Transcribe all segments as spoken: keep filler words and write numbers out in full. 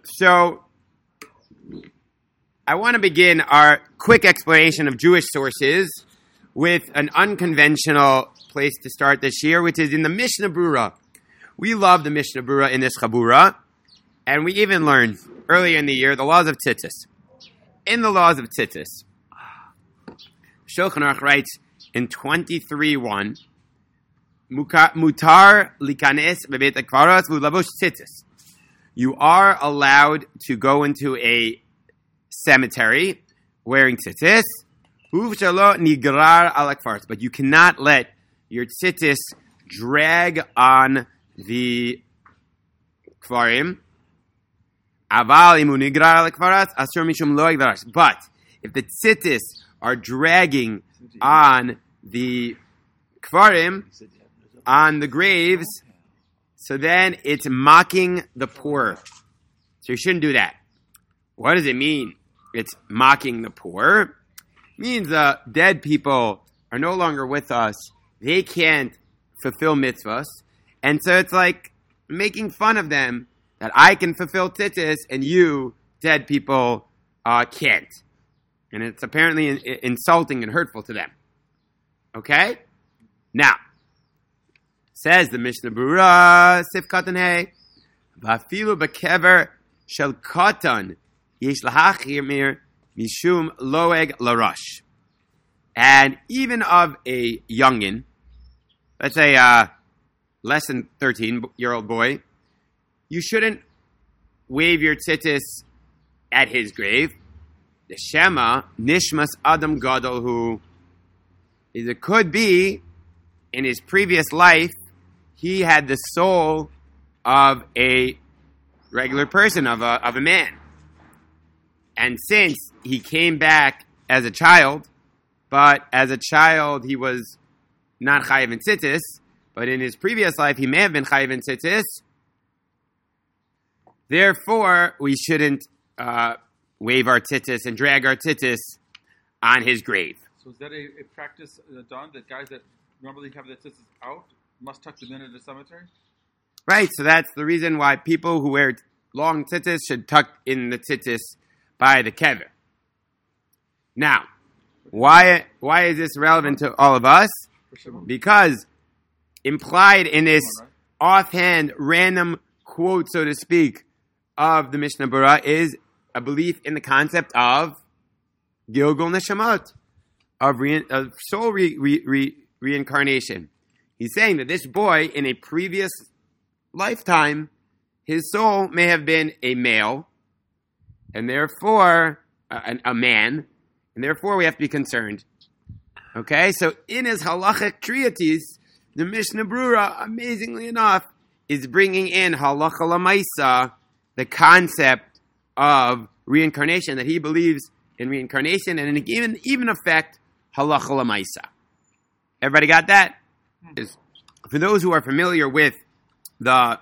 So, I want to begin our quick explanation of Jewish sources with an unconventional place to start this year, which is in the Mishnah Brura. We love the Mishnah Brura in this Chabura, and we even learned earlier in the year the laws of Tzitzis. In the laws of Tzitzis, Shulchan Aruch writes in twenty-three one, Mutar likanes bebeit hakvaros v'lavush tzitzis. You are allowed to go into a cemetery wearing tzitzis, uv'shalo nigrar al hakvaros, but you cannot let your tzitzis drag on the kvarim. Aval imu nigrar al hakvaros asur mishum lo yigdarash. But if the tzitzis are dragging on the kvarim, on the graves, so then it's mocking the poor. So you shouldn't do that. What does it mean? It's mocking the poor. It means the dead people are no longer with us. They can't fulfill mitzvahs. And so it's like making fun of them that I can fulfill tzitzis and you, dead people, uh, can't. And it's apparently in, in, insulting and hurtful to them. Okay? Now, says the Mishnah Brura, Sif Katan Hey, Vafilu Bekever Shel Katan Yesh Lahachimir Mishum Loeg Larash. And even of a youngin, let's say a less than thirteen-year-old boy, you shouldn't wave your tzitzis at his grave. The Shema Nishmas Adam Gadol, who is it could be in his previous life he had the soul of a regular person, of a of a man, and since he came back as a child, but as a child he was not chayiv in tzitzis, but in his previous life he may have been chayiv in tzitzis. Therefore, we shouldn't uh, wave our tzitzis and drag our tzitzis on his grave. So is that a, a practice uh, done that guys that normally have their tzitzis out must tuck them in at the cemetery? Right, so that's the reason why people who wear long tzitzis should tuck in the tzitzis by the kever. Now, why why is this relevant to all of us? Because implied in this offhand, random quote, so to speak, of the Mishnah Brura is a belief in the concept of Gilgul Neshamot, of, re- of soul re- re- re- reincarnation. He's saying that this boy, in a previous lifetime, his soul may have been a male, and therefore, uh, a man, and therefore we have to be concerned. Okay, so in his halachic treatise, the Mishnah Brura, amazingly enough, is bringing in halacha lamaisa, the concept of reincarnation, that he believes in reincarnation, and in even, even effect, halacha lamaisa. Everybody got that? Is, for those who are familiar with the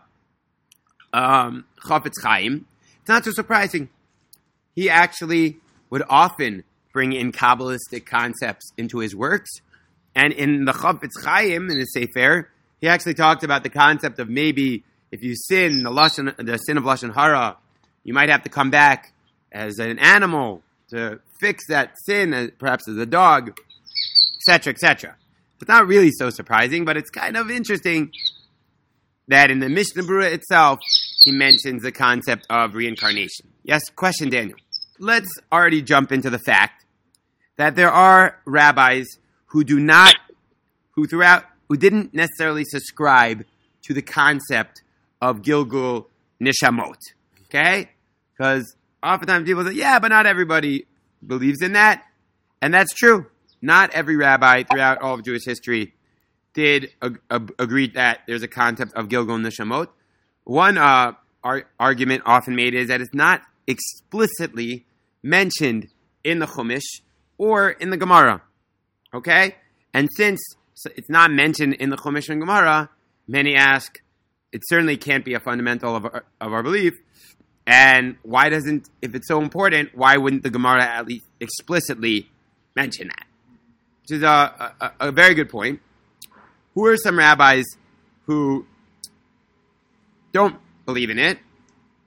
um, Chafetz Chaim, it's not so surprising. He actually would often bring in Kabbalistic concepts into his works. And in the Chafetz Chaim, in his Sefer, he actually talked about the concept of maybe if you sin, the, lashon, the sin of Lashon Hara, you might have to come back as an animal to fix that sin, as, perhaps as a dog, et cetera, et cetera. It's not really so surprising, but it's kind of interesting that in the Mishnah Brura itself, he mentions the concept of reincarnation. Yes, question, Daniel. Let's already jump into the fact that there are rabbis who do not, who throughout, who didn't necessarily subscribe to the concept of Gilgul Nishamot. Okay? Because oftentimes people say, yeah, but not everybody believes in that. And that's true. Not every rabbi throughout all of Jewish history did ag- ag- agree that there's a concept of Gilgul Nishamot. One uh, ar- argument often made is that it's not explicitly mentioned in the Chumash or in the Gemara. Okay? And since it's not mentioned in the Chumash and Gemara, many ask, it certainly can't be a fundamental of our, of our belief. And why doesn't, if it's so important, why wouldn't the Gemara at least explicitly mention that? Which is a, a, a very good point. Who are some rabbis who don't believe in it?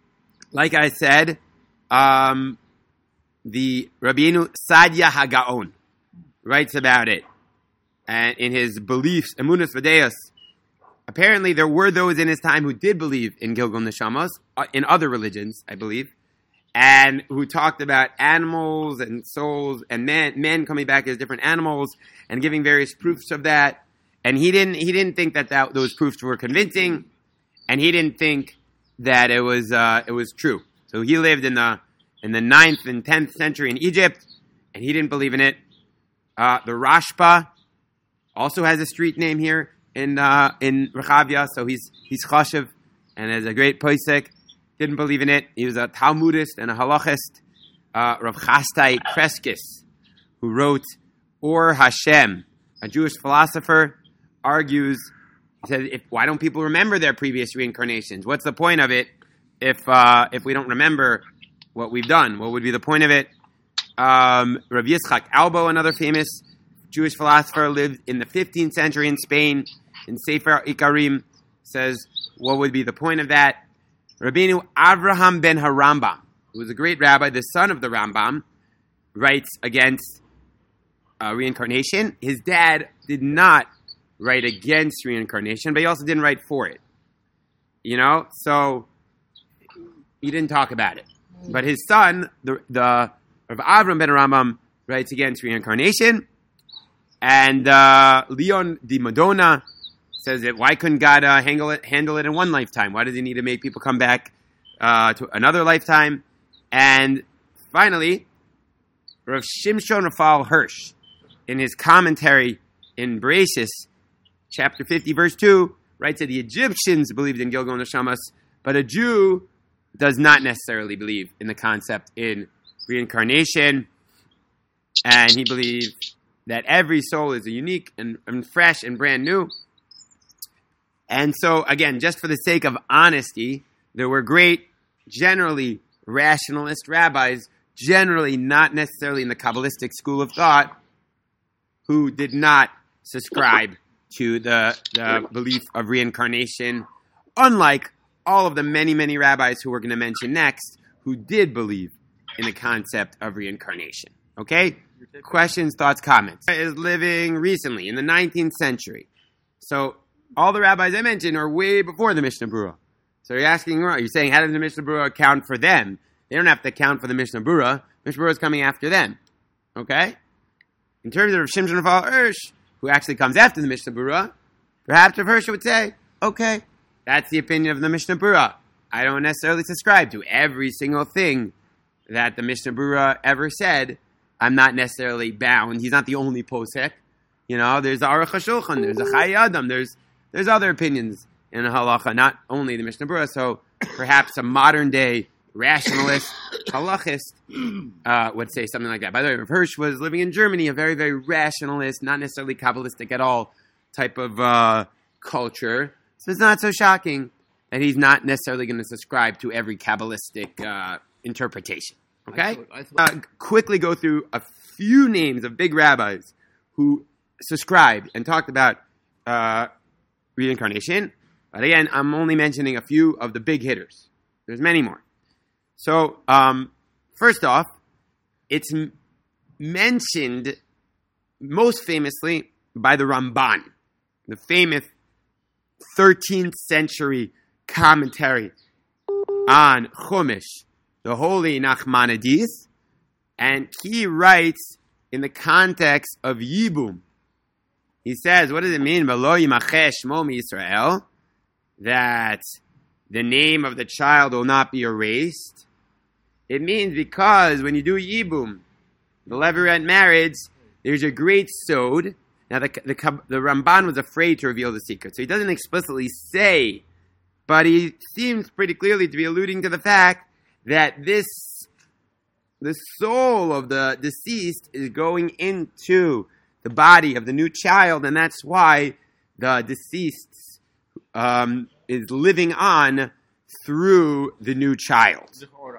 like I said, um, the Rabbeinu Sadia Hagaon writes about it, and in his beliefs, Emunas V'Deos. Apparently, there were those in his time who did believe in Gilgul Neshamos, uh, in other religions, I believe, and who talked about animals and souls and men, men coming back as different animals and giving various proofs of that. And he didn't he didn't think that, that those proofs were convincing, and he didn't think that it was uh, it was true. So he lived in the in the ninth and tenth century in Egypt, and he didn't believe in it. Uh, the Rashba also has a street name here in uh, in Rechavia, so he's he's chashiv and has a great posek. Didn't believe in it. He was a Talmudist and a halachist. Uh, Rav Chastai Kreskis, who wrote Or Hashem, a Jewish philosopher, argues, he says, if, why don't people remember their previous reincarnations? What's the point of it if uh, if we don't remember what we've done? What would be the point of it? Um, Rav Yitzchak Albo, another famous Jewish philosopher, lived in the fifteenth century in Spain, in Sefer Ikarim, says, what would be the point of that? Rabbeinu Avraham ben Harambam, who was a great rabbi, the son of the Rambam, writes against uh, reincarnation. His dad did not write against reincarnation, but he also didn't write for it. You know, so he didn't talk about it. But his son, the the Rav Avram ben Rambam, writes against reincarnation. And uh, Leon di Madonna says that why couldn't God uh, handle it handle it in one lifetime? Why does he need to make people come back uh, to another lifetime? And finally, Rav Shimshon Raphael Hirsch, in his commentary in Bereshis, chapter fifty, verse two, writes that the Egyptians believed in Gilgul Neshamas, but a Jew does not necessarily believe in the concept in reincarnation, and he believes that every soul is unique and, and fresh and brand new. And so, again, just for the sake of honesty, there were great, generally rationalist rabbis, generally not necessarily in the Kabbalistic school of thought, who did not subscribe to the, the belief of reincarnation, unlike all of the many, many rabbis who we're going to mention next, who did believe in the concept of reincarnation. Okay? Questions, thoughts, comments. Is living recently in the nineteenth century. So all the rabbis I mentioned are way before the Mishnah Berurah. So you're asking, you're saying, how does the Mishnah Berurah account for them? They don't have to account for the Mishnah Berurah. Mishnah Berurah is coming after them. Okay? In terms of Shimshon Raphael Hirsch, who actually comes after the Mishnah Berurah, perhaps Rav Hirsch would say, okay, that's the opinion of the Mishnah Berurah. I don't necessarily subscribe to every single thing that the Mishnah Berurah ever said. I'm not necessarily bound. He's not the only posek. You know, there's the Aruch HaShulchan, there's the Chai Adam, there's there's other opinions in the halacha, not only the Mishnah Berurah. So perhaps a modern day rationalist, halachist, uh, would say something like that. By the way, Rav Hirsch was living in Germany, a very, very rationalist, not necessarily Kabbalistic at all type of uh, culture. So it's not so shocking that he's not necessarily going to subscribe to every Kabbalistic uh, interpretation. Okay? Uh, quickly go through a few names of big rabbis who subscribed and talked about uh, reincarnation. But again, I'm only mentioning a few of the big hitters. There's many more. So, um, first off, it's m- mentioned most famously by the Ramban, the famous thirteenth century commentary on Chumash, the holy Nachmanides, and he writes in the context of Yibum. He says, what does it mean, V'lo yimacheh shmo miYisrael, that the name of the child will not be erased? It means because when you do Yibum, the Levirate marriage, there's a great sod. Now, the, the, the Ramban was afraid to reveal the secret, so he doesn't explicitly say, but he seems pretty clearly to be alluding to the fact that this, the soul of the deceased is going into the body of the new child, and that's why the deceased um, is living on through the new child.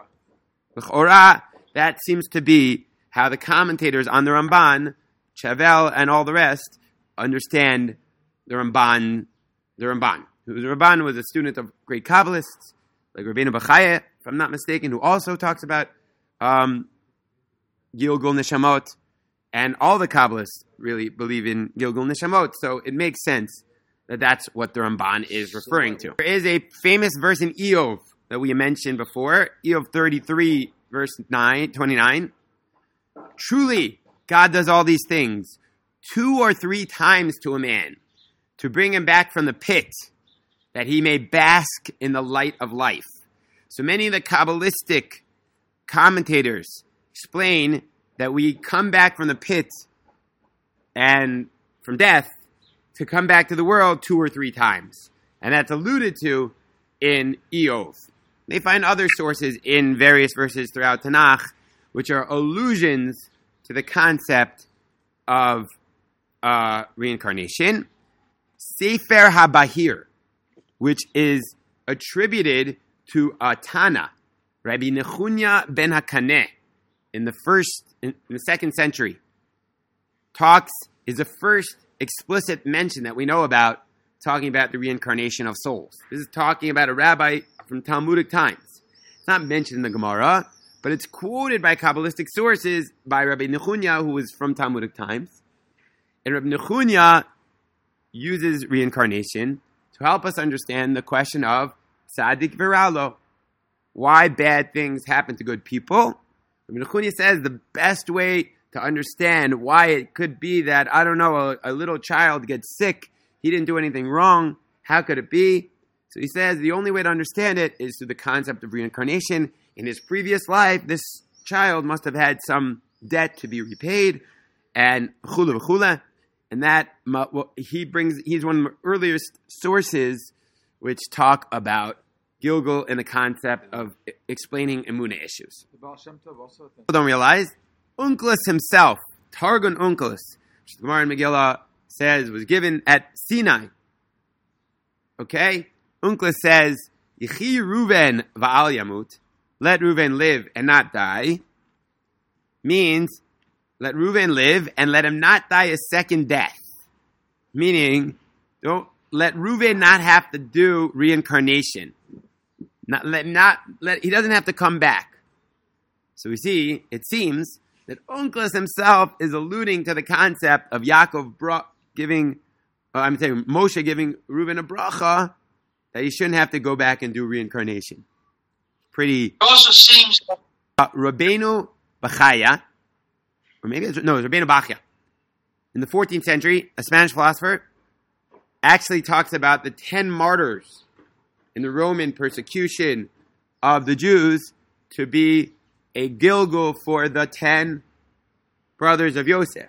L'chora, that seems to be how the commentators on the Ramban, Chavel and all the rest, understand the Ramban. The Ramban, the Ramban was a student of great Kabbalists like Rabbeinu Bachaya, if I'm not mistaken, who also talks about um, Gilgul Neshamot, and all the Kabbalists really believe in Gilgul Neshamot, so it makes sense that that's what the Ramban is referring to. There is a famous verse in Eov that we mentioned before, Eov thirty-three, verse nine, twenty-nine. Truly, God does all these things two or three times to a man, to bring him back from the pit, that he may bask in the light of life. So many of the Kabbalistic commentators explain that we come back from the pit and from death to come back to the world two or three times. And that's alluded to in Eov. They find other sources in various verses throughout Tanakh, which are allusions to the concept of uh, reincarnation. Sefer HaBahir, which is attributed to a Tana, Rabbi Nechunya ben Hakaneh, in the first, in the second century, talks, is the first explicit mention that we know about talking about the reincarnation of souls. This is talking about a rabbi from Talmudic times. It's not mentioned in the Gemara, but it's quoted by Kabbalistic sources by Rabbi Nechunya, who was from Talmudic times. And Rabbi Nechunya uses reincarnation to help us understand the question of tzaddik v'ralo. Why bad things happen to good people. Rabbi Nechunya says the best way to understand why it could be that, I don't know, a, a little child gets sick, he didn't do anything wrong, how could it be? So he says the only way to understand it is through the concept of reincarnation. In his previous life, this child must have had some debt to be repaid, and chula v'chula, and that well, he brings, he's one of the earliest sources which talk about Gilgul and the concept of explaining Emunah issues. The Baal Shem Tov also People don't realize, Onkelos himself, Targum Onkelos, which the Gemara in Megillah says was given at Sinai. Okay? Onkelos says, Yechi Ruven va'al yamut, let Ruven live and not die, means let Ruven live and let him not die a second death. Meaning, don't let Ruven not have to do reincarnation. Not let not let he doesn't have to come back. So we see, it seems that Onkelos himself is alluding to the concept of Yaakov bra- giving, uh, I'm saying Moshe giving Reuven a bracha that he shouldn't have to go back and do reincarnation. Pretty. It also seems Uh, Rabbeinu Bachaya, or maybe it's, no, it's Rabbeinu Bachya, in the fourteenth century, a Spanish philosopher, actually talks about the ten martyrs in the Roman persecution of the Jews to be a Gilgul for the ten brothers of Yosef.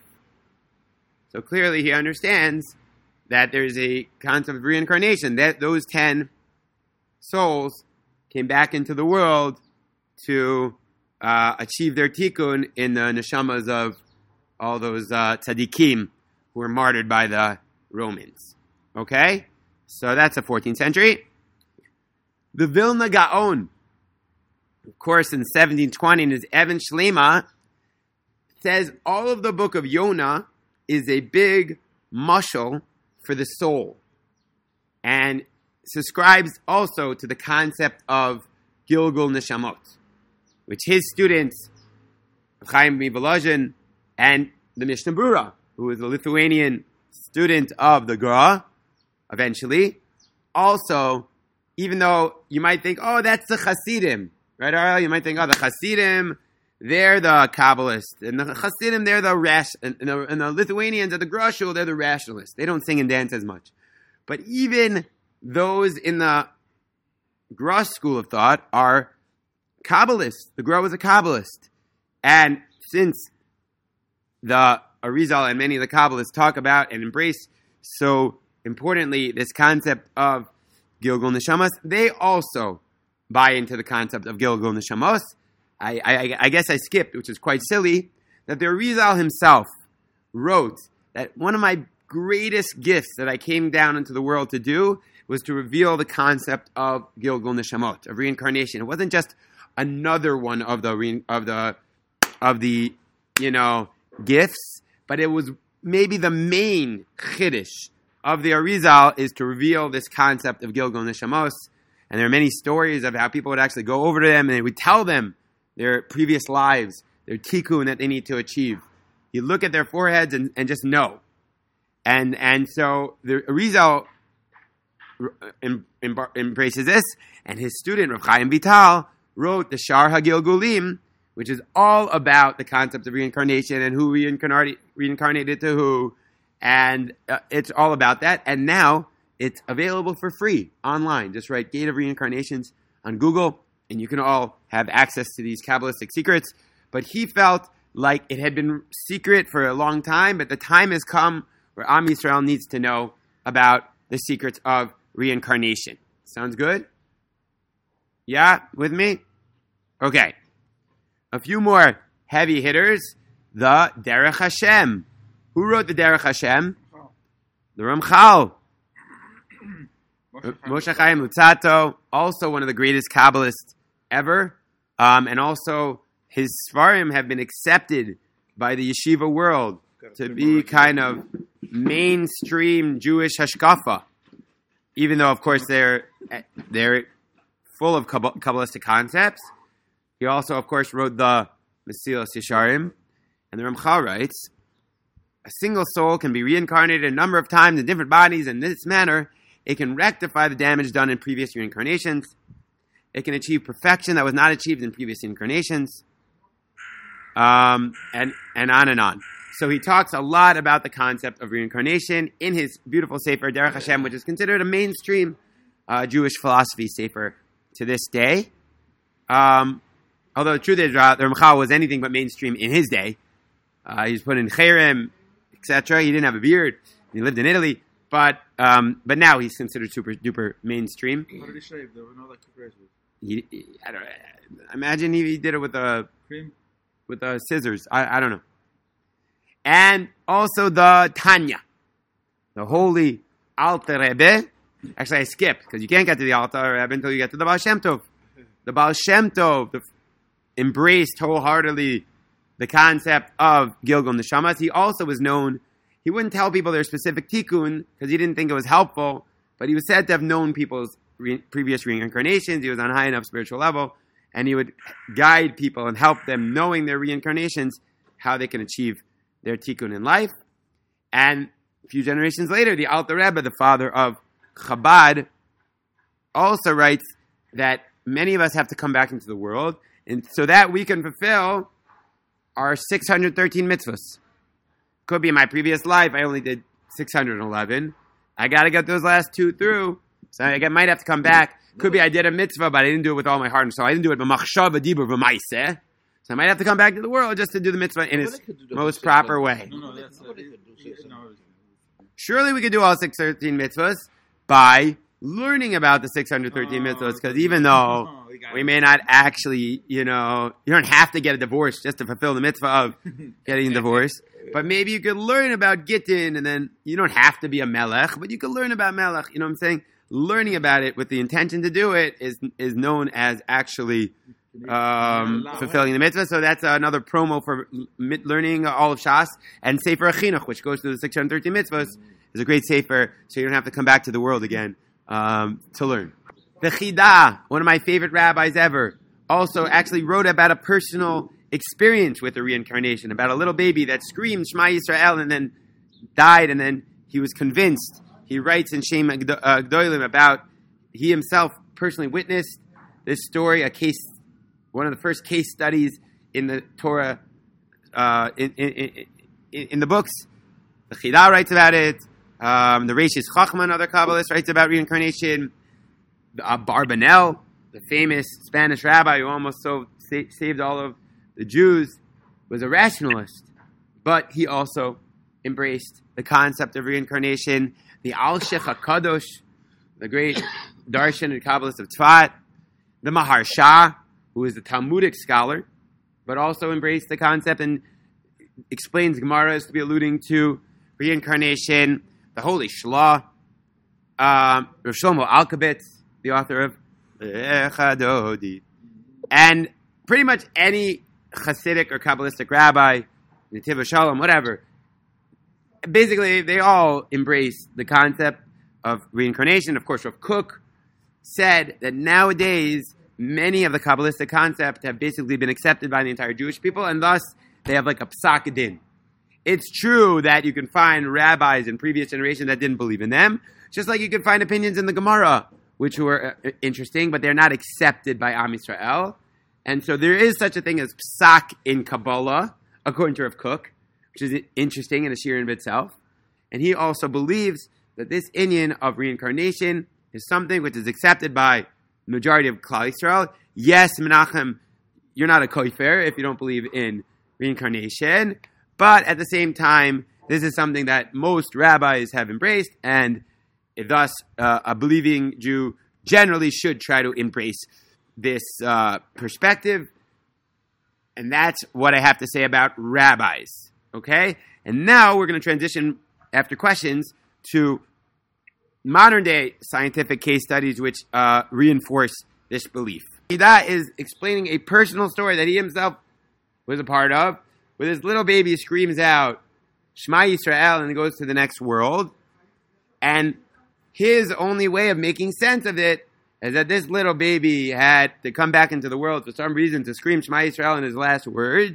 So clearly he understands that there's a concept of reincarnation, that those ten souls came back into the world to uh, achieve their tikkun in the neshamas of all those uh, tzaddikim who were martyred by the Romans. Okay? So that's the fourteenth century. The Vilna Gaon, of course, in seventeen twenty, in his Even Shlema, says all of the book of Yonah is a big mashal for the soul, and subscribes also to the concept of Gilgul Neshamot, which his students, Chaim Volozhin, and the Mishnah Brura, who was a Lithuanian student of the Gra, eventually, also, even though you might think, oh, that's the Hasidim, right, Ariel? You might think, oh, the Hasidim, they're the Kabbalists, and the Hasidim, they're the rash, and the, and the Lithuanians at the Gra Shul, they're the rationalists. They don't sing and dance as much. But even those in the Gra school of thought are Kabbalists. The Gra was a Kabbalist. And since the Arizal and many of the Kabbalists talk about and embrace so importantly this concept of Gilgul Neshamas, they also buy into the concept of Gilgul Neshamos. I, I, I guess I skipped, which is quite silly, that the Arizal himself wrote that one of my greatest gifts that I came down into the world to do was to reveal the concept of Gilgul Neshamot, of reincarnation. It wasn't just another one of the re- of the of the you know gifts, but it was maybe the main chiddush of the Arizal is to reveal this concept of Gilgul Neshamos, And there are many stories of how people would actually go over to them and they would tell them their previous lives, their tikkun that they need to achieve. You look at their foreheads and, and just know. And and so the Arizal em, em, embraces this, and his student, Rav Chaim Vital, wrote the Shar HaGilgulim, which is all about the concept of reincarnation and who reincarnated, reincarnated to who. And uh, it's all about that. And now it's available for free online. Just write Gate of Reincarnations on Google, and you can all have access to these Kabbalistic secrets. But he felt like it had been secret for a long time, but the time has come where Am Yisrael needs to know about the secrets of reincarnation. Sounds good? Yeah, with me? Okay. A few more heavy hitters. The Derech Hashem. Who wrote the Derech Hashem? Oh. The Ramchal. Moshe Moshe Chaim Luzzatto, also one of the greatest Kabbalists ever. Um, and also, his Svarim have been accepted by the yeshiva world to be kind of mainstream Jewish hashkafa. Even though, of course, they're they're full of Kabbalistic concepts. He also, of course, wrote the Mesilas Yesharim. And the Ramchal writes, a single soul can be reincarnated a number of times in different bodies. In this manner, it can rectify the damage done in previous reincarnations. It can achieve perfection that was not achieved in previous incarnations. Um, and, and on and on. So he talks a lot about the concept of reincarnation in his beautiful Sefer Derech Hashem, which is considered a mainstream uh, Jewish philosophy Sefer to this day. Um, although the truth is, uh, the Ramchal was anything but mainstream in his day. Uh, he was put in Cherem, et cetera. He didn't have a beard. He lived in Italy. But um, but now he's considered super duper mainstream. How did he shave? There were no like razors. He, he, I don't imagine he, he did it with a Cream. with uh, scissors. I, I don't know. And also the Tanya, the holy Alter Rebbe. Actually, I skipped because you can't get to the Alter Rebbe until you get to the Baal Shem Tov. The Baal Shem Tov the, embraced wholeheartedly the concept of Gilgul Neshamas. He also was known, he wouldn't tell people their specific tikkun because he didn't think it was helpful, but he was said to have known people's re- previous reincarnations. He was on a high enough spiritual level, and he would guide people and help them knowing their reincarnations, how they can achieve their tikkun in life. And a few generations later, the Alter Rebbe, the father of Chabad, also writes that many of us have to come back into the world, and so that we can fulfill our six hundred thirteen mitzvahs. Could be in my previous life, I only did six hundred eleven. I got to get those last two through, so I might have to come back. Could be I did a mitzvah, but I didn't do it with all my heart and soul. I didn't do it b'machshava dibur v'maiseh. So I might have to come back to the world just to do the mitzvah in its most proper way. No, no, that's uh, no. Surely we could do all six hundred thirteen mitzvahs by learning about the six hundred thirteen Oh, mitzvahs, because even though oh, we got we it. may not actually, you know, you don't have to get a divorce just to fulfill the mitzvah of getting a divorce, but maybe you could learn about Gittin, and then you don't have to be a melech, but you could learn about melech, you know what I'm saying? Learning about it with the intention to do it is is known as actually um, fulfilling the mitzvah. So that's another promo for mit- learning all of Shas. And Sefer Achinuch, which goes through the six hundred thirteen mitzvahs, is a great sefer, so you don't have to come back to the world again um, to learn. The Chida, one of my favorite rabbis ever, also actually wrote about a personal experience with the reincarnation, about a little baby that screamed Shema Yisrael and then died, and then he was convinced. He writes in Shem Gdolim about he himself personally witnessed this story, a case, one of the first case studies in the Torah, uh, in, in, in, in the books. The Chida writes about it. Um, the Reishis Chachma, another Kabbalist, writes about reincarnation. The uh, Barbanel, the famous Spanish rabbi who almost so sa- saved all of the Jews, was a rationalist, but he also embraced the concept of reincarnation. The Al-Sheikh HaKadosh, the great Darshan and Kabbalist of Tzfat. The Maharsha, who is a Talmudic scholar, but also embraced the concept and explains Gemara as to be alluding to reincarnation. The Holy Shlah, um, Rav Shlomo Alkabetz, the author of Echadodi, and pretty much any Hasidic or Kabbalistic rabbi, Netiv Shalom, whatever. Basically, they all embrace the concept of reincarnation. Of course, Rav Kook said that nowadays many of the Kabbalistic concepts have basically been accepted by the entire Jewish people, and thus they have like a psak din. It's true that you can find rabbis in previous generations that didn't believe in them, just like you can find opinions in the Gemara, which were uh, interesting, but they're not accepted by Am Yisrael. And so there is such a thing as psak in Kabbalah, according to Rav Kook, which is interesting in a shir in itself. And he also believes that this inyan of reincarnation is something which is accepted by the majority of Klal Yisrael. Yes, Menachem, you're not a koifer if you don't believe in reincarnation, but at the same time, this is something that most rabbis have embraced, and thus uh, a believing Jew generally should try to embrace this uh, perspective. And that's what I have to say about rabbis. Okay? And now we're going to transition, after questions, to modern day scientific case studies which uh, reinforce this belief. That is explaining a personal story that he himself was a part of, where this little baby screams out, Shema Yisrael, and goes to the next world. And his only way of making sense of it is that this little baby had to come back into the world for some reason to scream Shema Yisrael in his last words,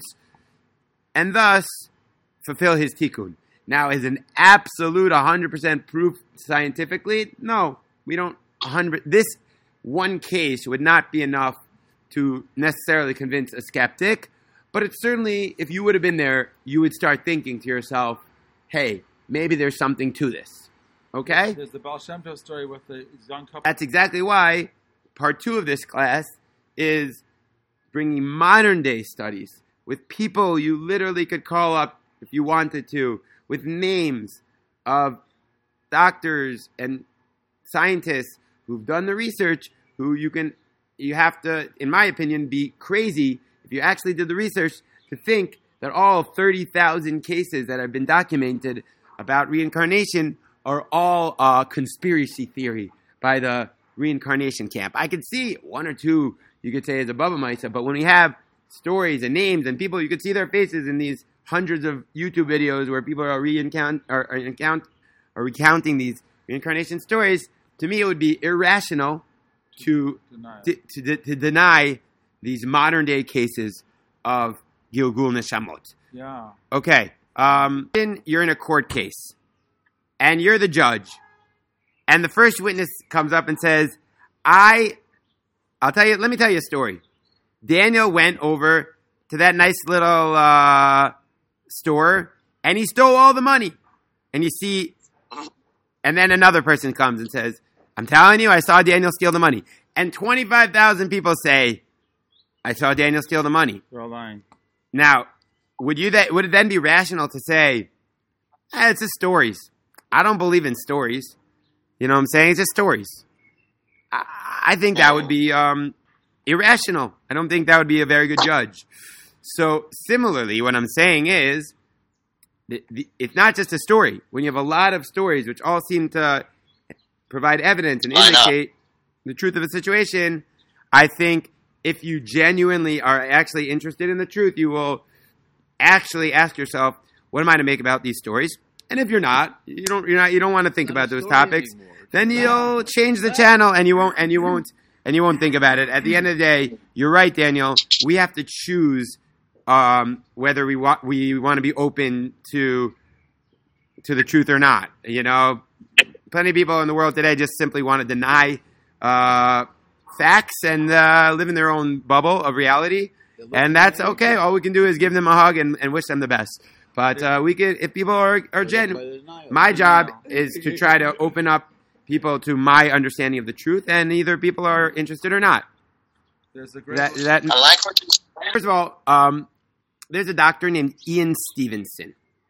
and thus fulfill his tikkun. Now, is an absolute one hundred percent proof scientifically? No, we don't. one hundred This one case would not be enough to necessarily convince a skeptic, but it's certainly, if you would have been there, you would start thinking to yourself, hey, maybe there's something to this. Okay? There's the Baal Shem Tov story with the young couple. That's exactly why part two of this class is bringing modern day studies with people you literally could call up if you wanted to, with names of doctors and scientists who've done the research, who you can, you have to, in my opinion, be crazy if you actually did the research to think that all thirty thousand cases that have been documented about reincarnation are all uh, conspiracy theory by the reincarnation camp. I could see one or two you could say is above a Maisa, but when we have stories and names and people, you could see their faces in these hundreds of YouTube videos where people are reincount or, or, account, or recounting these reincarnation stories. To me, it would be irrational to Deny to, to, to deny these modern day cases of Gilgul Neshamot. Yeah. Okay, um, you're in a court case, and you're the judge, and the first witness comes up and says, I, I'll tell you, let me tell you a story. Daniel went over to that nice little uh, store, and he stole all the money. And you see, and then another person comes and says, I'm telling you, I saw Daniel steal the money. And twenty-five thousand people say, I saw Daniel steal the money. They're all lying. Now, would you that would it then be rational to say, eh, it's just stories. I don't believe in stories. You know what I'm saying? It's just stories. I, I think that would be um, irrational. I don't think that would be a very good judge. So, similarly, what I'm saying is, the, the, it's not just a story. When you have a lot of stories which all seem to provide evidence and indicate the truth of a situation, I think if you genuinely are actually interested in the truth, you will actually ask yourself, what am I to make about these stories? And if you're not, you don't, you're not, you don't want to think about those topics, then you'll change the channel and you won't, and you won't, and you won't think about it. At the end of the day, you're right, Daniel. We have to choose um, whether we want we want to be open to to the truth or not. You know, plenty of people in the world today just simply want to deny uh, facts and uh, live in their own bubble of reality, and that's okay. All we can do is give them a hug and, and wish them the best. But uh, we could, if people are are genuine, my job is to try to open up people to my understanding of the truth, and either people are interested or not. There's a great. That, that, I like what you said. First of all, um, there's a doctor named Ian Stevenson,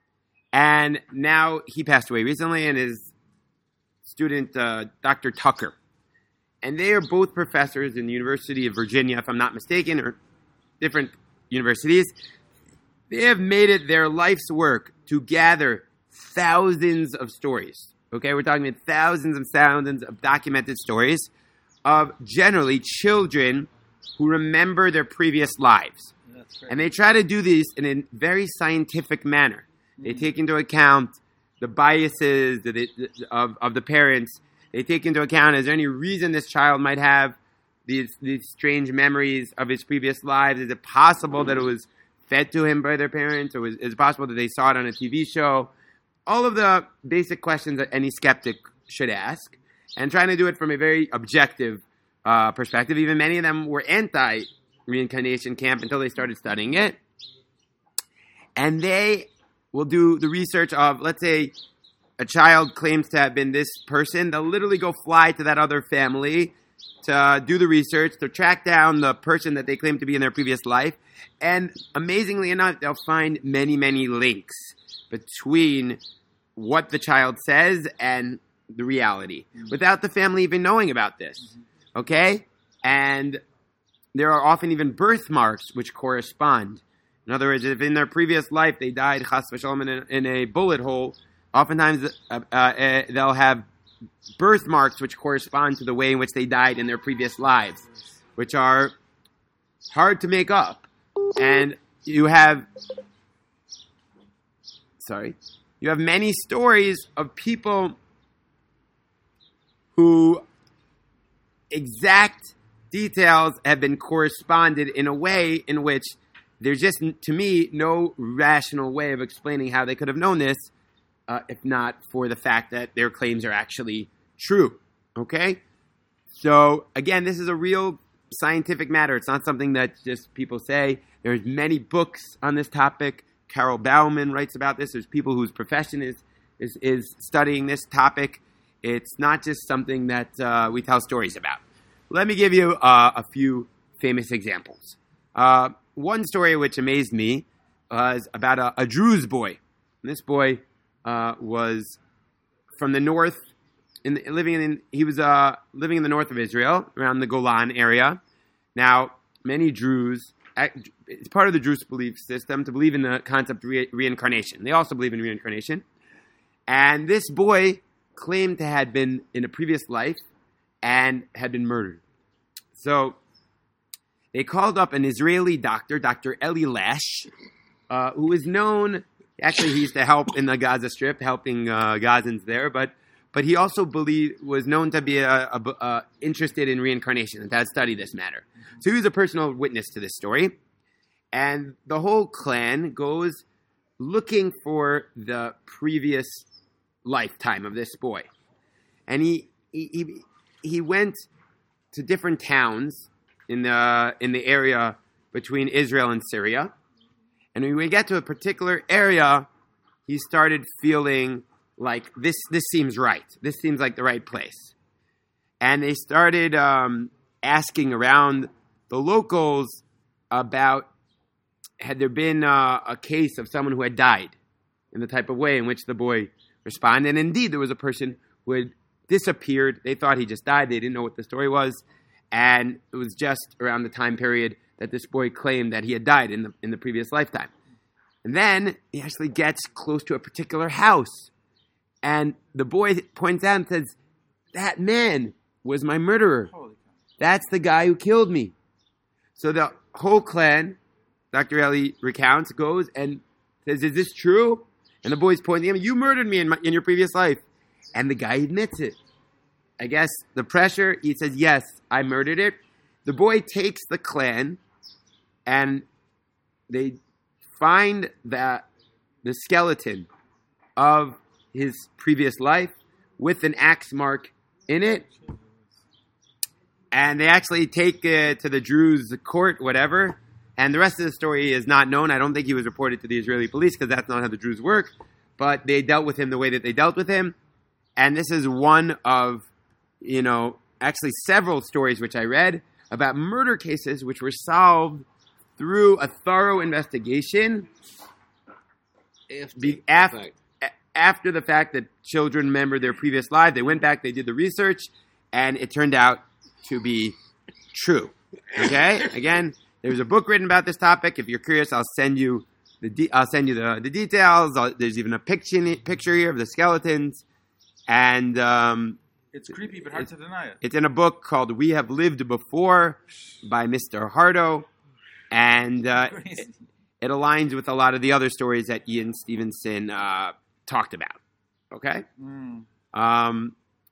and now he passed away recently, and his student, uh, Doctor Tucker, and they are both professors in the University of Virginia, if I'm not mistaken, or different universities. They have made it their life's work to gather thousands of stories. Okay, we're talking about thousands and thousands of documented stories of generally children who remember their previous lives. That's great. And they try to do this in a very scientific manner. They take into account the biases of, the, of, of the parents. they take into account, is there any reason this child might have these these strange memories of his previous lives? Is it possible that it was fed to him by their parents, or was, is it possible that they saw it on a T V show? All of the basic questions that any skeptic should ask, and trying to do it from a very objective uh, perspective. Even many of them were anti-reincarnation camp until they started studying it. And they will do the research of, let's say, a child claims to have been this person. They'll literally go fly to that other family to do the research, to track down the person that they claim to be in their previous life. And amazingly enough, they'll find many, many links between what the child says and the reality, mm-hmm. without the family even knowing about this. Mm-hmm. Okay? And there are often even birthmarks which correspond. In other words, if in their previous life they died, chas v'shalom, in a, in a bullet hole, oftentimes uh, uh, they'll have birthmarks which correspond to the way in which they died in their previous lives, which are hard to make up. And you have, sorry, you have many stories of people who exact details have been corresponded in a way in which there's just, to me, no rational way of explaining how they could have known this, uh, if not for the fact that their claims are actually true. Okay? So, again, this is a real scientific matter. It's not something that just people say. There's many books on this topic. Carol Bauman writes about this. There's people whose profession is is, is studying this topic. It's not just something that uh, we tell stories about. Let me give you uh, a few famous examples. Uh, one story which amazed me was about a, a Druze boy. And this boy uh, was from the north, in the, living in he was uh, living in the north of Israel, around the Golan area. Now, many Druze, it's part of the Druze belief system to believe in the concept of re- reincarnation. They also believe in reincarnation. And this boy claimed to have been in a previous life and had been murdered. So they called up an Israeli doctor, Doctor Eli Lash, uh, who is known, actually he used to help in the Gaza Strip, helping uh, Gazans there, but but he also believed, was known to be a, a, a, interested in reincarnation and to have studied this matter. So he was a personal witness to this story. And the whole clan goes looking for the previous lifetime of this boy. And he he he, he went to different towns in the in the area between Israel and Syria. And when we get to a particular area, he started feeling like this this seems right. This seems like the right place. And they started um, asking around the locals about, had there been uh, a case of someone who had died in the type of way in which the boy responded. And indeed, there was a person who had disappeared. They thought he just died. They didn't know what the story was. And it was just around the time period that this boy claimed that he had died in the in the previous lifetime. And then he actually gets close to a particular house. And the boy points out and says, that man was my murderer. That's the guy who killed me. So the whole clan, Doctor Eli recounts, goes and says, is this true? And the boy's pointing at him, you murdered me in, my, in your previous life. And the guy admits it. I guess the pressure, he says, yes, I murdered it. The boy takes the clan and they find that the skeleton of his previous life with an axe mark in it. And they actually take it to the Druze court, whatever. And the rest of the story is not known. I don't think he was reported to the Israeli police because that's not how the Druze work. But they dealt with him the way that they dealt with him. And this is one of, you know, actually several stories which I read about murder cases which were solved through a thorough investigation be, after, after the fact that children remembered their previous life. They went back, they did the research, and it turned out to be true. Okay? Again, there's a book written about this topic. If you're curious, I'll send you the de- I'll send you the, the details. I'll, there's even a picture picture here of the skeletons. And um, it's creepy, but hard to deny it. It's in a book called We Have Lived Before by Mister Hardo. And uh, it, it aligns with a lot of the other stories that Ian Stevenson uh, talked about. Okay? Mm. Um,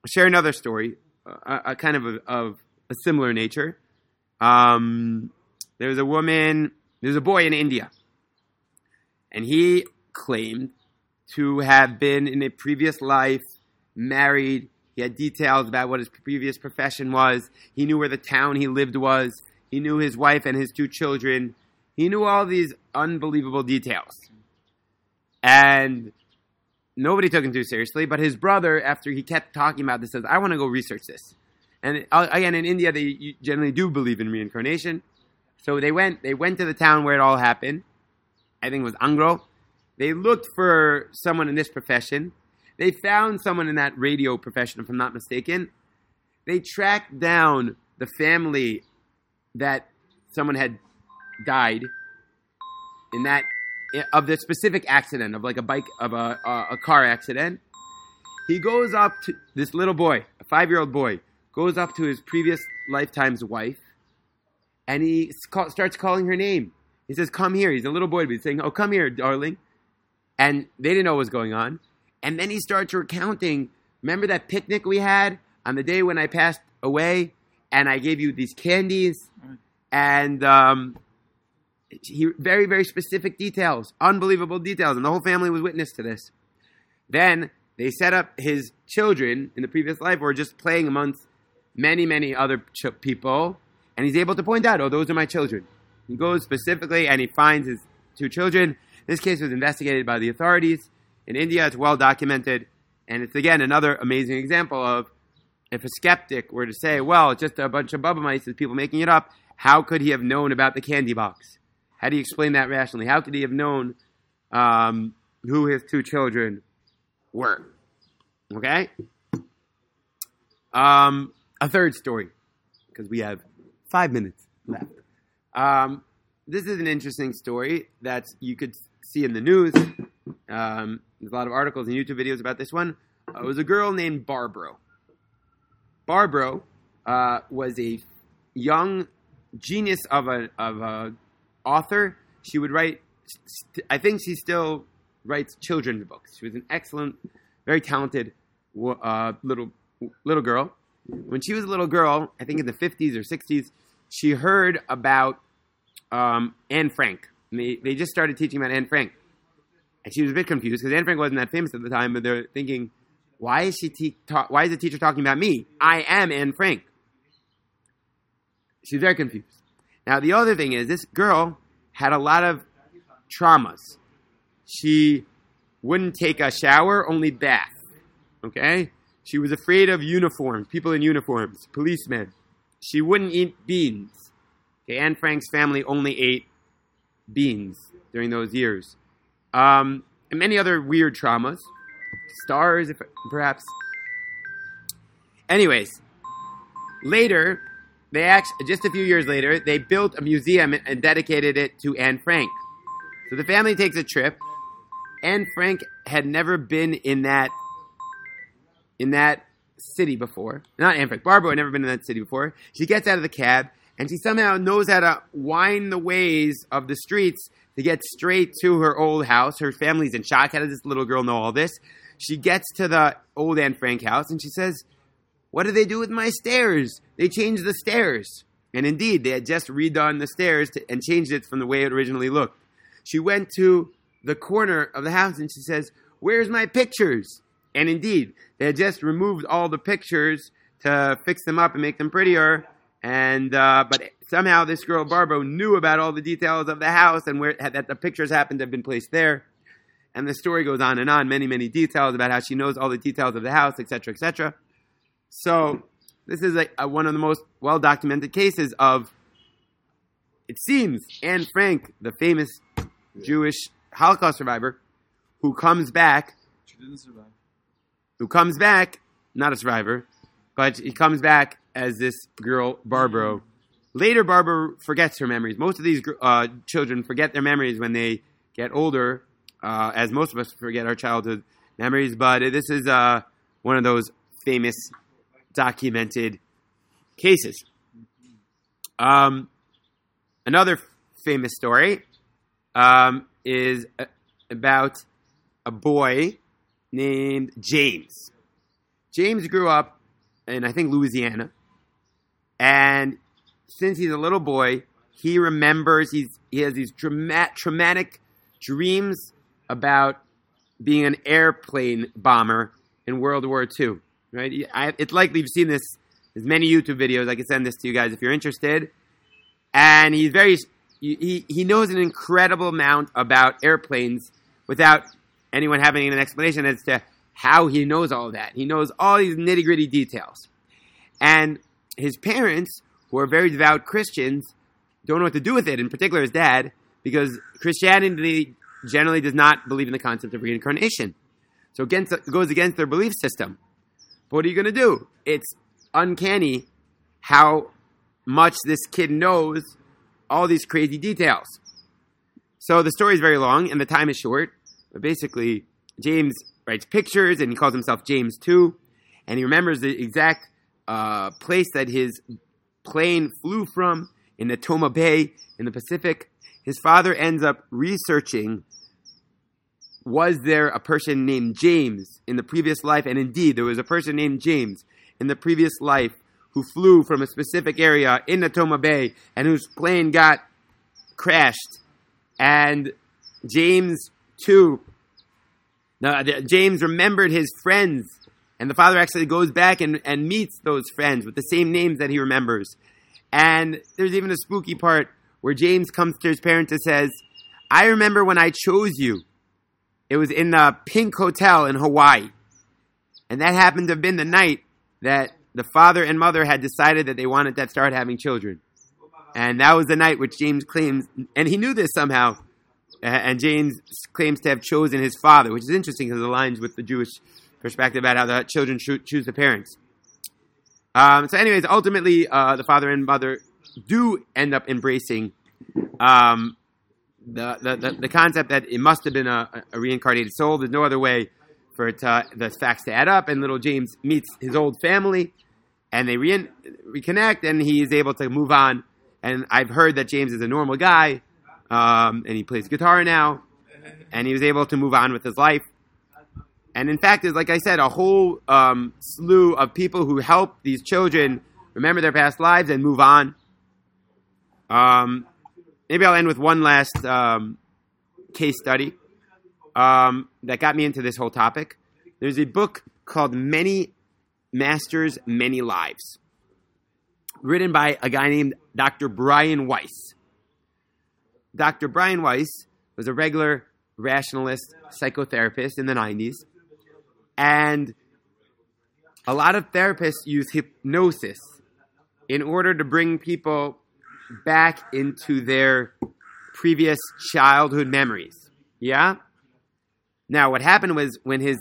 share another story, a, a kind of a, of a similar nature. Um, there's a woman, there's a boy in India, and he claimed to have been in a previous life married. He had details about what his previous profession was. He knew where the town he lived was. He knew his wife and his two children. He knew all these unbelievable details. And nobody took him too seriously, but his brother, after he kept talking about this, says, I want to go research this. And uh, again, in India, they generally do believe in reincarnation. So they went They went to the town where it all happened. I think it was Angro. They looked for someone in this profession. They found someone in that radio profession, if I'm not mistaken. They tracked down the family that someone had died in that of the specific accident, of like a bike, of a, a, a car accident. He goes up to this little boy, a five-year-old boy, goes up to his previous lifetime's wife, and he call, starts calling her name. He says, come here. He's a little boy, but he's saying, oh, come here, darling. And they didn't know what was going on. And then he starts recounting, remember that picnic we had on the day when I passed away, and I gave you these candies? And um, he very, very specific details, unbelievable details, and the whole family was witness to this. Then they set up his children in the previous life were just playing amongst many, many other ch- people, and he's able to point out, oh, those are my children. He goes specifically and he finds his two children. This case was investigated by the authorities. In India, it's well documented, and it's, again, another amazing example of if a skeptic were to say, well, it's just a bunch of Bubba mice, it's people making it up, how could he have known about the candy box? How do you explain that rationally? How could he have known um, who his two children were? Okay? Um, a third story, because we have five minutes left. Um, this is an interesting story that you could see in the news. Um, there's a lot of articles and YouTube videos about this one. Uh, it was a girl named Barbro. Barbro uh, was a young genius of a of a author. She would write. St- I think she still writes children's books. She was an excellent, very talented uh, little little girl. When she was a little girl, I think in the fifties or sixties, she heard about um, Anne Frank. And they they just started teaching about Anne Frank. And she was a bit confused because Anne Frank wasn't that famous at the time, but they're thinking, why is she te- ta- why is the teacher talking about me? I am Anne Frank. She's very confused. Now, the other thing is, this girl had a lot of traumas. She wouldn't take a shower, only bath. Okay? She was afraid of uniforms, people in uniforms, policemen. She wouldn't eat beans. Okay, Anne Frank's family only ate beans during those years. Um, and many other weird traumas. Stars, if, perhaps. Anyways, later, they actually, just a few years later, they built a museum and dedicated it to Anne Frank. So the family takes a trip. Anne Frank had never been in that in that city before. Not Anne Frank. Barbara had never been in that city before. She gets out of the cab, and she somehow knows how to wind the ways of the streets to get straight to her old house. Her family's in shock. How does this little girl know all this? She gets to the old Anne Frank house, and she says, what did they do with my stairs? They changed the stairs. And indeed, they had just redone the stairs to, and changed it from the way it originally looked. She went to the corner of the house, and she says, where's my pictures? And indeed, they had just removed all the pictures to fix them up and make them prettier. And uh, but somehow this girl, Barbara, knew about all the details of the house and where that the pictures happened to have been placed there. And the story goes on and on, many, many details about how she knows all the details of the house, et cetera, et cetera. So this is a, a, one of the most well-documented cases of, it seems, Anne Frank, the famous Jewish Holocaust survivor, who comes back. She didn't survive. Who comes back, not a survivor, but he comes back as this girl, Barbara. Later, Barbara forgets her memories. Most of these uh, children forget their memories when they get older, uh, as most of us forget our childhood memories. But this is uh, one of those famous documented cases. Um, another f- famous story um, is a- about a boy named James. James grew up in, I think, Louisiana. And since he's a little boy, he remembers, he's, he has these trauma- traumatic dreams about being an airplane bomber in World War Two. Right? I, it's likely you've seen this. There's many YouTube videos. I can send this to you guys if you're interested. And he's very, he, he knows an incredible amount about airplanes without anyone having an explanation as to how he knows all that. He knows all these nitty-gritty details. And his parents, who are very devout Christians, don't know what to do with it, in particular his dad, because Christianity generally does not believe in the concept of reincarnation. So against, it goes against their belief system. But what are you going to do? It's uncanny how much this kid knows all these crazy details. So the story is very long and the time is short. But basically, James writes pictures and he calls himself James two. And he remembers the exact uh, place that his plane flew from in Natoma Bay in the Pacific. His father ends up researching, was there a person named James in the previous life? And indeed, there was a person named James in the previous life who flew from a specific area in Natoma Bay and whose plane got crashed. And James, too, uh, James remembered his friends. And the father actually goes back and, and meets those friends with the same names that he remembers. And there's even a spooky part where James comes to his parents and says, I remember when I chose you. It was in the Pink Hotel in Hawaii. And that happened to have been the night that the father and mother had decided that they wanted to start having children. And that was the night which James claims, and he knew this somehow, and James claims to have chosen his father, which is interesting because it aligns with the Jewish perspective about how the children choose the parents. Um, so anyways, ultimately, uh, the father and mother do end up embracing um, the, the, the, the concept that it must have been a, a reincarnated soul. There's no other way for it to, the facts to add up. And little James meets his old family, and they re- reconnect, and he is able to move on. And I've heard that James is a normal guy, um, and he plays guitar now, and he was able to move on with his life. And in fact, there's, like I said, a whole um, slew of people who help these children remember their past lives and move on. Um, maybe I'll end with one last um, case study um, that got me into this whole topic. There's a book called Many Masters, Many Lives, written by a guy named Doctor Brian Weiss. Doctor Brian Weiss was a regular rationalist psychotherapist in the nineties. And a lot of therapists use hypnosis in order to bring people back into their previous childhood memories. Yeah? Now, what happened was when his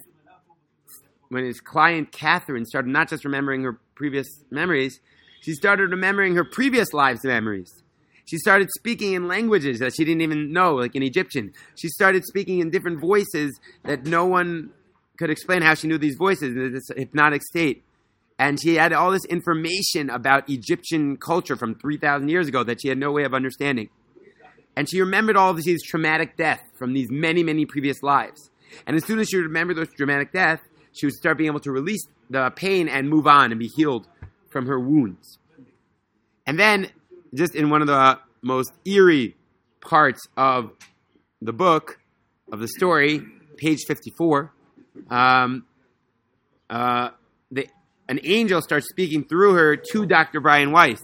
when his client Catherine started not just remembering her previous memories, she started remembering her previous lives' memories. She started speaking in languages that she didn't even know, like in Egyptian. She started speaking in different voices that no one could explain how she knew these voices in this hypnotic state. And she had all this information about Egyptian culture from three thousand years ago that she had no way of understanding. And she remembered all of these traumatic deaths from these many, many previous lives. And as soon as she remembered those traumatic deaths, she would start being able to release the pain and move on and be healed from her wounds. And then, just in one of the most eerie parts of the book, of the story, page fifty-four, um, uh, the, an angel starts speaking through her to Doctor Brian Weiss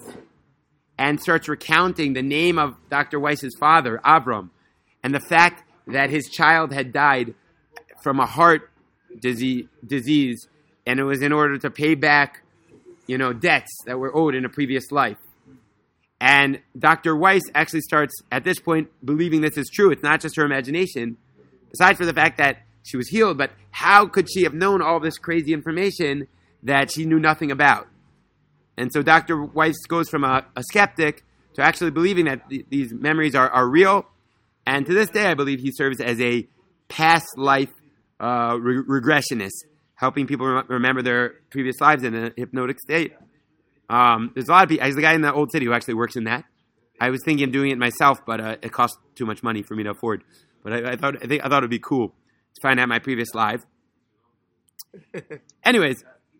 and starts recounting the name of Doctor Weiss's father, Avram, and the fact that his child had died from a heart disease, disease and it was in order to pay back, you know, debts that were owed in a previous life. And Doctor Weiss actually starts, at this point, believing this is true. It's not just her imagination. Aside from the fact that she was healed, but how could she have known all this crazy information that she knew nothing about? And so Doctor Weiss goes from a, a skeptic to actually believing that th- these memories are, are real. And to this day, I believe he serves as a past life uh, re- regressionist, helping people re- remember their previous lives in a hypnotic state. Um, there's a lot of people. There's a guy in the old city who actually works in that. I was thinking of doing it myself, but uh, it cost too much money for me to afford. But I, I thought I think I thought it'd be cool to find out my previous life. Anyways,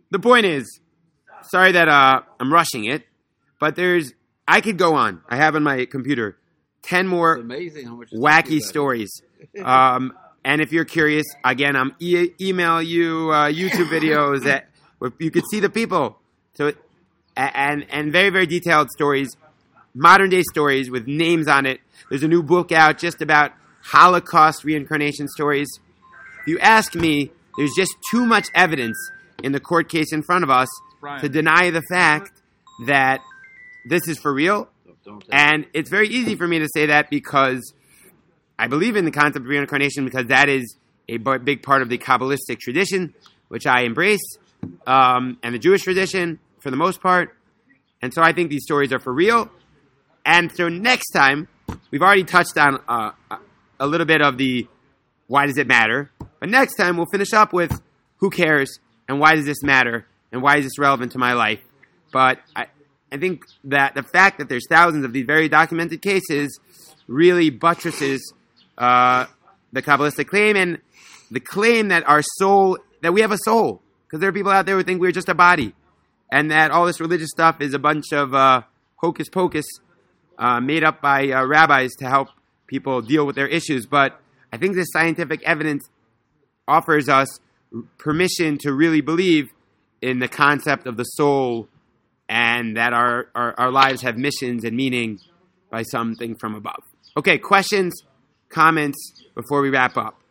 the point is, sorry that uh, I'm rushing it, but there's I could go on. I have on my computer ten more It's amazing how much wacky stories. Um, and if you're curious, again, I'm e- email you uh, YouTube videos that where you could see the people. So, and and very very detailed stories, modern day stories with names on it. There's a new book out just about Holocaust reincarnation stories. If you ask me, there's just too much evidence in the court case in front of us Brian. to deny the fact that this is for real. Don't say And it's very easy for me to say that because I believe in the concept of reincarnation because that is a b- big part of the Kabbalistic tradition, which I embrace, um, and the Jewish tradition for the most part. And so I think these stories are for real. And so next time, we've already touched on uh, a little bit of the why does it matter. But next time, we'll finish up with who cares and why does this matter and why is this relevant to my life. But I, I think that the fact that there's thousands of these very documented cases really buttresses uh, the Kabbalistic claim and the claim that our soul, that we have a soul. Because there are people out there who think we're just a body. And that all this religious stuff is a bunch of uh, hocus pocus uh, made up by uh, rabbis to help people deal with their issues. But I think this scientific evidence offers us permission to really believe in the concept of the soul and that our, our, our lives have missions and meaning by something from above. Okay, questions, comments before we wrap up?